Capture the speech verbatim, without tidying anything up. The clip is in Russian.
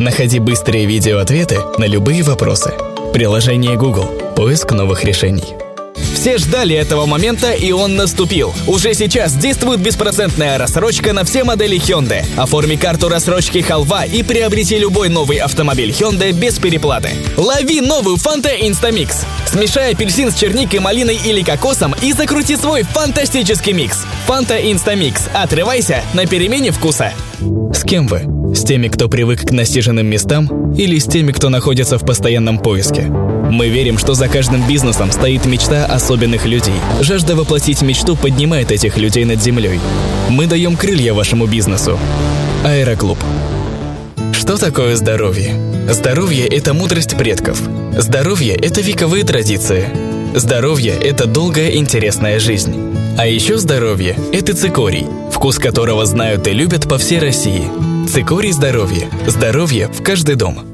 Находи быстрые видеоответы на любые вопросы. Приложение Google. Поиск новых решений. Все ждали этого момента, и он наступил. Уже сейчас действует беспроцентная рассрочка на все модели Hyundai. Оформи карту рассрочки Халва и приобрети любой новый автомобиль Hyundai без переплаты. Лови новую Fanta Instamix. Смешай апельсин с черникой, малиной или кокосом и закрути свой фантастический микс. Fanta Instamix. Отрывайся на перемене вкуса. С кем вы? С теми, кто привык к насиженным местам, или с теми, кто находится в постоянном поиске? Мы верим, что за каждым бизнесом стоит мечта особенных людей. Жажда воплотить мечту поднимает этих людей над землей. Мы даем крылья вашему бизнесу. Аэроклуб. Что такое здоровье? Здоровье – это мудрость предков. Здоровье – это вековые традиции. Здоровье – это долгая интересная жизнь. А еще здоровье – это цикорий, вкус которого знают и любят по всей России. Цикорий здоровье. Здоровье в каждый дом.